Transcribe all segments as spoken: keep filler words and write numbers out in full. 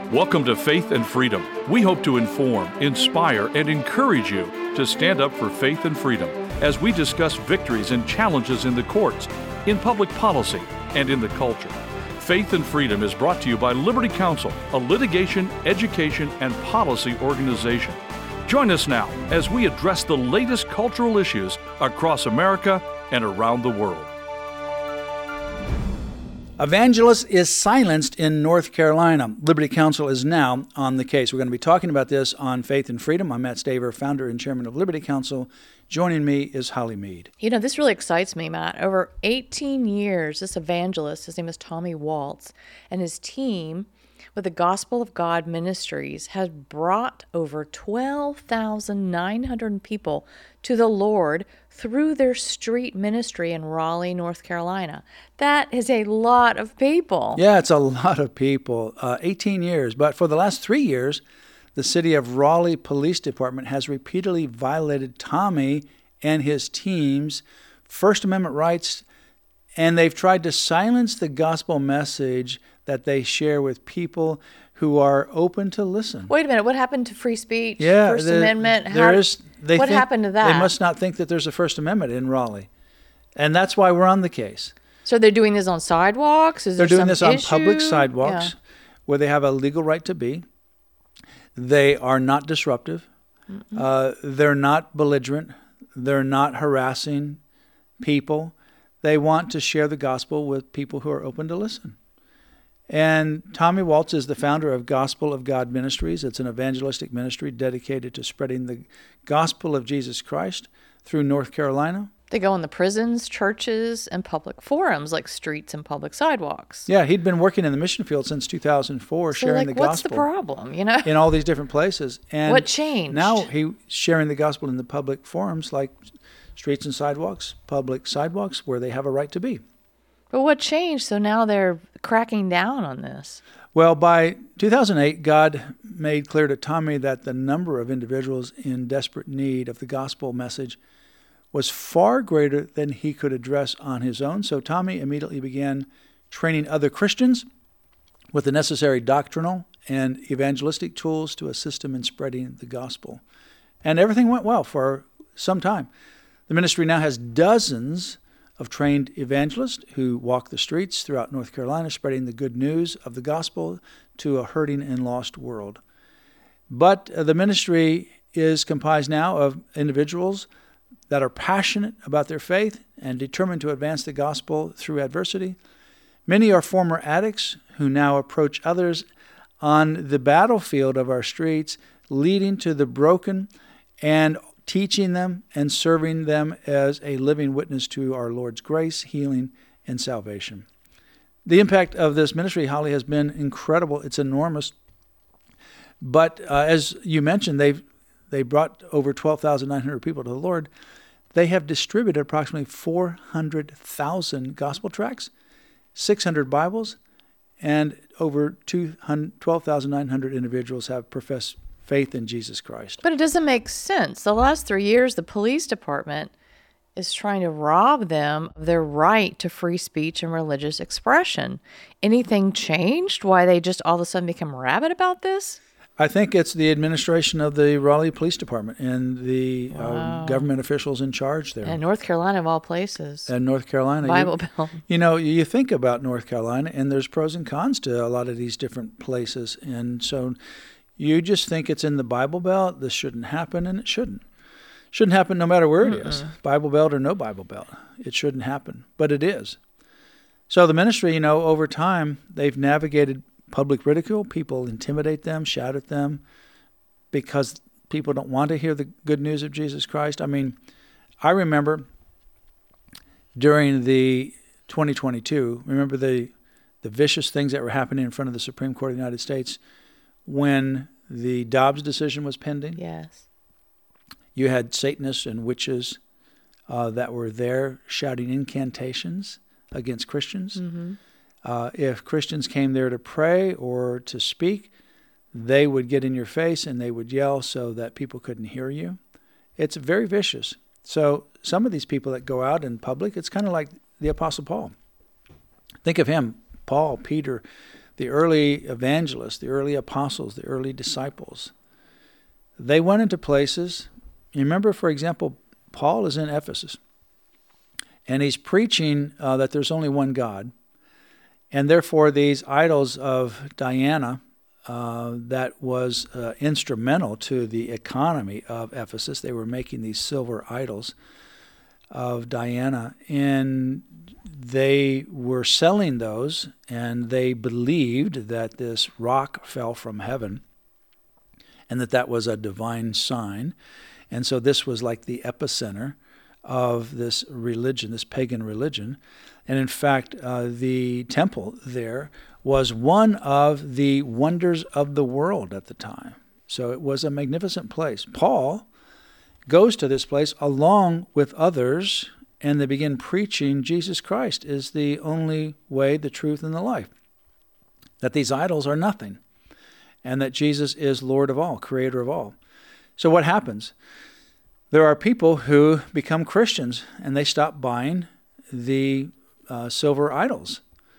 Welcome to Faith and Freedom. We hope to inform, inspire, and encourage you to stand up for faith and freedom as we discuss victories and challenges in the courts, in public policy, and in the culture. Faith and Freedom is brought to you by Liberty Counsel, a litigation, education, and policy organization. Join us now as we address the latest cultural issues across America and around the world. Evangelist is silenced in North Carolina. Liberty Counsel is now on the case. We're going to be talking about this on Faith and Freedom. I'm Matt Staver, founder and chairman of Liberty Counsel. Joining me is Holly Mead. You know, this really excites me, Matt. Over eighteen years, this evangelist, his name is Tommy Waltz, and his team with the Gospel of God Ministries has brought over twelve thousand nine hundred people to the Lord through their street ministry in Raleigh, North Carolina. That is a lot of people. Yeah, it's a lot of people. Uh, eighteen years. But for the last three years, the city of Raleigh Police Department has repeatedly violated Tommy and his team's First Amendment rights, and they've tried to silence the gospel message that they share with people who are open to listen. Wait a minute, what happened to free speech, yeah, First the, Amendment? How, there is, they what think, happened to that? They must not think that there's a First Amendment in Raleigh. And that's why we're on the case. So they're doing this on sidewalks? Is they're there doing this on issue? public sidewalks Yeah. where they have a legal right to be. They are not disruptive. Mm-hmm. Uh, they're not belligerent. They're not harassing people. They want to share the gospel with people who are open to listen. And Tommy Waltz is the founder of Gospel of God Ministries. It's an evangelistic ministry dedicated to spreading the gospel of Jesus Christ through North Carolina. They go in the prisons, churches, and public forums like streets and public sidewalks. Yeah, he'd been working in the mission field since two thousand four, so sharing like, the what's gospel. What's the problem, you know? In all these different places. And what changed? Now he's sharing the gospel in the public forums like streets and sidewalks, public sidewalks, where they have a right to be. But what changed? So now they're cracking down on this. Well, by two thousand eight, God made clear to Tommy that the number of individuals in desperate need of the gospel message was far greater than he could address on his own. So Tommy immediately began training other Christians with the necessary doctrinal and evangelistic tools to assist him in spreading the gospel. And everything went well for some time. The ministry now has dozens of trained evangelists who walk the streets throughout North Carolina, spreading the good news of the gospel to a hurting and lost world. But uh, the ministry is comprised now of individuals that are passionate about their faith and determined to advance the gospel through adversity. Many are former addicts who now approach others on the battlefield of our streets, leading to the broken and teaching them and serving them as a living witness to our Lord's grace, healing, and salvation. The impact of this ministry, Holly, has been incredible. It's enormous. But uh, as you mentioned, they've they brought over twelve thousand nine hundred people to the Lord. They have distributed approximately four hundred thousand gospel tracts, six hundred Bibles, and over twelve thousand nine hundred individuals have professed faith in Jesus Christ. But it doesn't make sense. The last three years, the police department is trying to rob them of their right to free speech and religious expression. Anything changed? Why they just all of a sudden become rabid about this? I think it's the administration of the Raleigh Police Department and the Wow. uh, government officials in charge there. And North Carolina, of all places. And North Carolina. Bible you, Belt. You know, you think about North Carolina, and there's pros and cons to a lot of these different places. And so you just think it's in the Bible Belt, this shouldn't happen, and it shouldn't. Shouldn't happen no matter where it Mm-mm. is, Bible Belt or no Bible Belt. It shouldn't happen, but it is. So the ministry, you know, over time, they've navigated public ridicule. People intimidate them, shout at them because people don't want to hear the good news of Jesus Christ. I mean, I remember during the twenty twenty-two, remember the the vicious things that were happening in front of the Supreme Court of the United States when the Dobbs decision was pending? Yes. You had Satanists and witches uh, that were there shouting incantations against Christians. Mm-hmm. Uh, if Christians came there to pray or to speak, they would get in your face and they would yell so that people couldn't hear you. It's very vicious. So some of these people that go out in public, it's kind of like the Apostle Paul. Think of him, Paul, Peter, the early evangelists, the early apostles, the early disciples, they went into places. You remember, for example, Paul is in Ephesus, and he's preaching uh, that there's only one God, and therefore these idols of Diana uh, that was uh, instrumental to the economy of Ephesus. They were making these silver idols of Diana, and they were selling those, and they believed that this rock fell from heaven and that that was a divine sign. And so this was like the epicenter of this religion, this pagan religion. And in fact, uh, the temple there was one of the wonders of the world at the time. So it was a magnificent place. Paul goes to this place along with others, and they begin preaching Jesus Christ is the only way, the truth, and the life. That these idols are nothing, and that Jesus is Lord of all, creator of all. So what happens? There are people who become Christians, and they stop buying the uh, silver idols.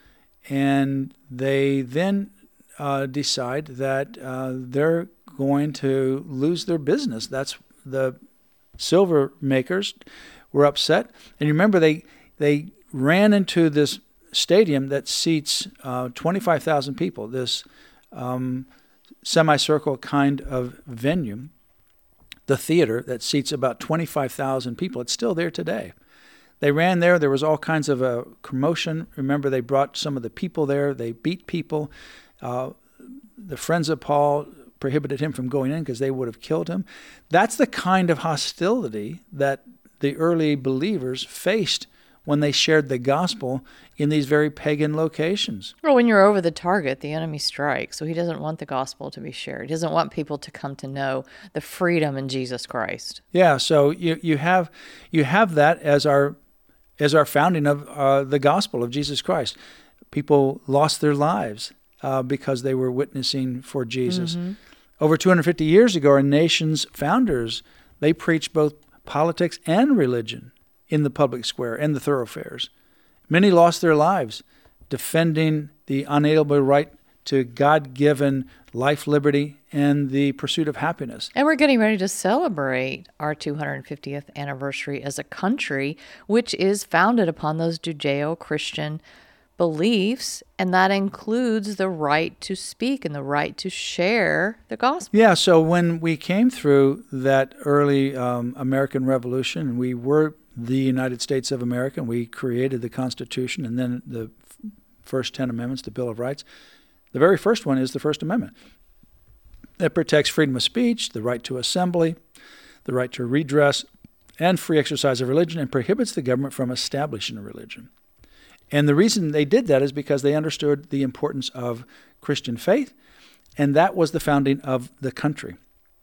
And they then uh, decide that uh, they're going to lose their business. That's the silver makers were upset. And you remember they they ran into this stadium that seats uh, twenty-five thousand people, this um, semicircle kind of venue, the theater that seats about twenty-five thousand people. It's still there today. They ran there. There was all kinds of a commotion. Remember, they brought some of the people there. They beat people. Uh, the friends of Paul prohibited him from going in because they would have killed him. That's the kind of hostility that the early believers faced when they shared the gospel in these very pagan locations. Well, when you're over the target, the enemy strikes. So he doesn't want the gospel to be shared. He doesn't want people to come to know the freedom in Jesus Christ. Yeah, so you you have you have that as our as our founding of uh, the gospel of Jesus Christ. People lost their lives uh, because they were witnessing for Jesus. Mm-hmm. Over two hundred fifty years ago, our nation's founders, they preached both politics and religion in the public square and the thoroughfares. Many lost their lives defending the unalienable right to God-given life, liberty, and the pursuit of happiness. And we're getting ready to celebrate our two hundred fiftieth anniversary as a country, which is founded upon those Judeo-Christian beliefs, and that includes the right to speak and the right to share the gospel. Yeah, so when we came through that early um, American Revolution, and we were the United States of America, and we created the Constitution and then the f- first ten amendments, the Bill of Rights. The very first one is the First Amendment. It protects freedom of speech, the right to assembly, the right to redress, and free exercise of religion, and prohibits the government from establishing a religion. And the reason they did that is because they understood the importance of Christian faith, and that was the founding of the country.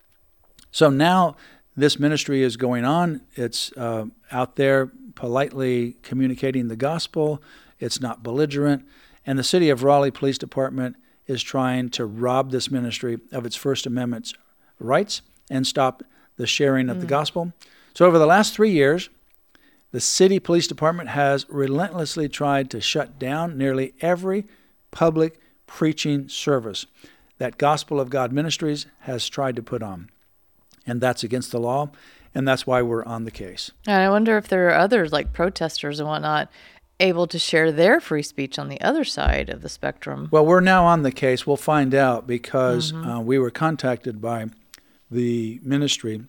So now this ministry is going on. It's uh, out there politely communicating the gospel. It's not belligerent. And the City of Raleigh Police Department is trying to rob this ministry of its First Amendment rights and stop the sharing of mm. the gospel. So over the last three years, the city police department has relentlessly tried to shut down nearly every public preaching service that Gospel of God Ministries has tried to put on. And that's against the law, and that's why we're on the case. And I wonder if there are others, like protesters and whatnot, able to share their free speech on the other side of the spectrum. Well, we're now on the case. We'll find out because mm-hmm. uh, we were contacted by the ministry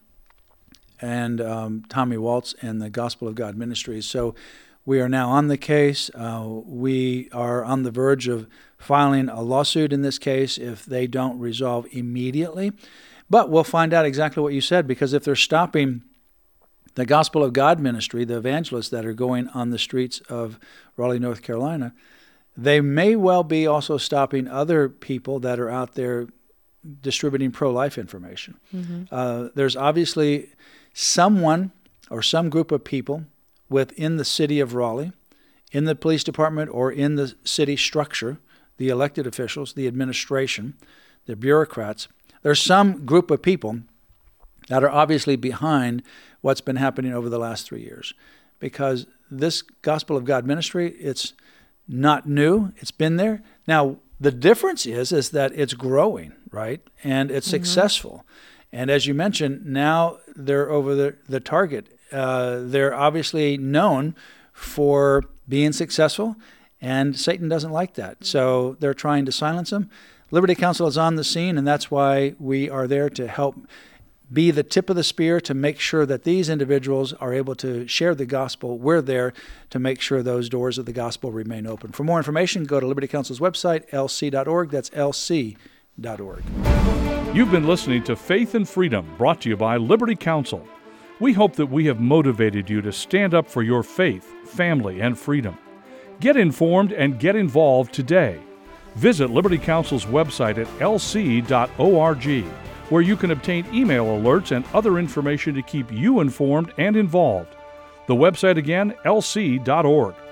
and um, Tommy Waltz and the Gospel of God Ministries. So we are now on the case. Uh, we are on the verge of filing a lawsuit in this case if they don't resolve immediately. But we'll find out exactly what you said, because if they're stopping the Gospel of God Ministry, the evangelists that are going on the streets of Raleigh, North Carolina, they may well be also stopping other people that are out there distributing pro-life information. Mm-hmm. Uh, there's obviously someone or some group of people within the city of Raleigh, in the police department or in the city structure, the elected officials, the administration, the bureaucrats. There's some group of people that are obviously behind what's been happening over the last three years. Because this Gospel of God ministry, it's not new. It's been there. Now, The difference is is that it's growing, right? And it's mm-hmm. successful. And as you mentioned, now they're over the, the target. Uh, they're obviously known for being successful, and Satan doesn't like that. So they're trying to silence them. Liberty Counsel is on the scene, and that's why we are there to help be the tip of the spear to make sure that these individuals are able to share the gospel. We're there to make sure those doors of the gospel remain open. For more information, go to Liberty Counsel's website, L C dot org. That's L C dot org. You've been listening to Faith and Freedom, brought to you by Liberty Counsel. We hope that we have motivated you to stand up for your faith, family, and freedom. Get informed and get involved today. Visit Liberty Counsel's website at L C dot org, where you can obtain email alerts and other information to keep you informed and involved. The website again, L C dot org.